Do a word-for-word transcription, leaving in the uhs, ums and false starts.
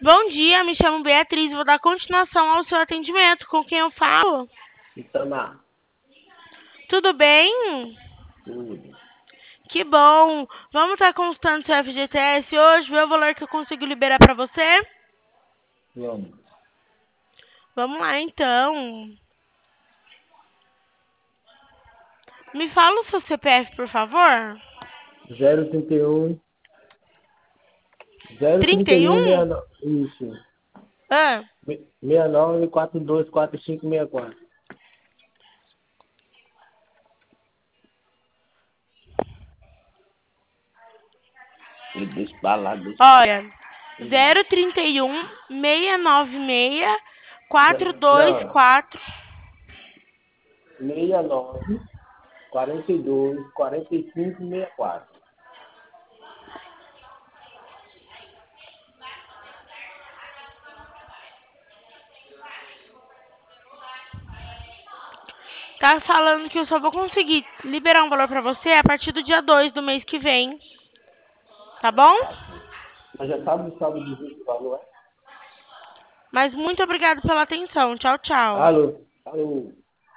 Bom dia, me chamo Beatriz, vou dar continuação ao seu atendimento. Com quem eu falo? Itamar, Tudo bem? tudo. Que bom. Vamos estar consultando seu F G T S hoje, ver o valor que eu consigo liberar para você? Vamos. Vamos lá, então. Me fala o seu C P F, por favor. zero trinta e um, zero Trinta trinta e e um, um? sessenta e nove, isso. Ah, sessenta e nove, quarenta e dois, quarenta e cinco, sessenta e quatro. E deixa pra lá, deixa pra lá. olha. Zero trinta e um, seiscentos e noventa e seis, quatro dois Não, quatro. sessenta e nove, quarenta e dois, quarenta e cinco, sessenta e quatro. Tá falando que eu só vou conseguir liberar um valor pra você a partir do dia dois do mês que vem. Tá bom? Tá bom. Mas já sabe o saldo de juros do valor, é? Mas muito obrigado pela atenção. Tchau, tchau. Alô? Alô?